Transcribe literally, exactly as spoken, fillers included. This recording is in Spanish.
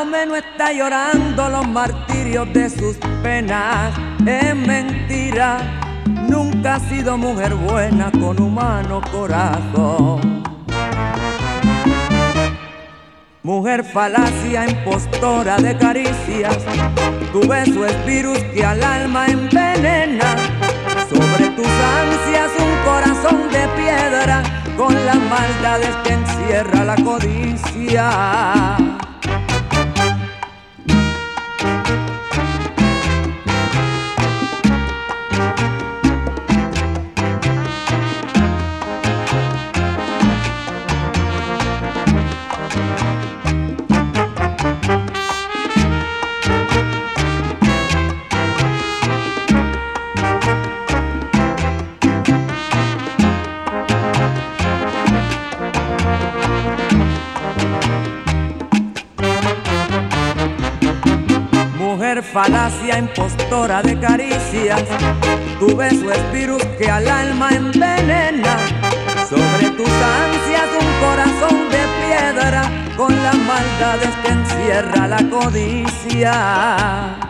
menos está llorando los martirios de sus penas. Es mentira, nunca ha sido mujer buena con humano corazón. Mujer falacia, impostora de caricias, tu beso es virus que al alma envenena. Sobre tus ansias un corazón de piedra, con las maldades que encierra la codicia. Mujer falacia, impostora de caricias, tu beso es virus que al alma envenena. Sobre tus ansias un corazón de piedra, con las maldades que encierra la codicia.